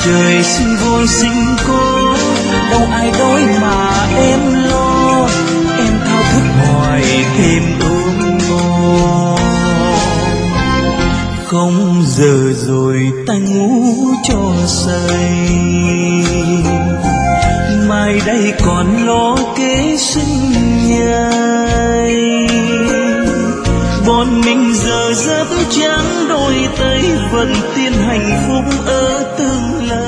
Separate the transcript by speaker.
Speaker 1: Trời sinh vui sinh có, đâu ai đói mà em lo. Em thao thức hoài thêm ước mơ. Không giờ rồi ta ngủ cho say, mai đây còn lo kế sinh nhai. Bọn mình giờ giấc trắng đôi tay, vẫn tin hạnh phúc ở tương lai.